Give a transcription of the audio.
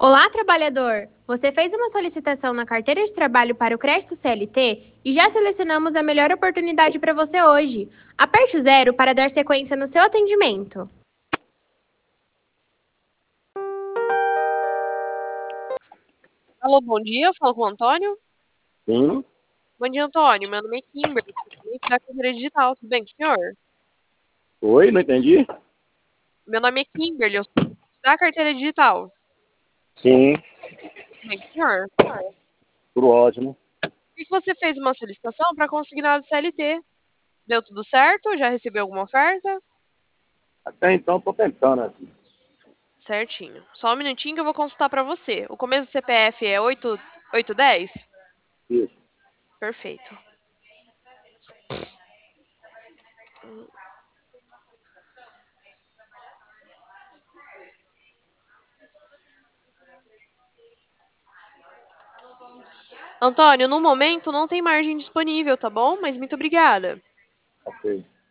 Olá, trabalhador! Você fez uma solicitação na carteira de trabalho para o crédito CLT e já selecionamos a melhor oportunidade para você hoje. Aperte o zero para dar sequência no seu atendimento. Alô, bom dia, eu falo com o Antônio. Sim. Bom dia, Antônio. Meu nome é Kimberly, da carteira digital. Tudo bem com o senhor? Oi, não entendi? Meu nome é Kimberly, eu sou da carteira digital. Sim, Tudo bem com o senhor? tudo ótimo. E que você fez uma solicitação para consignado CLT. Deu tudo certo? Já recebeu alguma oferta? Até então tô tentando aqui. Certinho. Só um minutinho que eu vou consultar para você. O começo do CPF é 8810? Isso. Perfeito. Antônio, no momento não tem margem disponível, tá bom? Mas muito obrigada. Ok.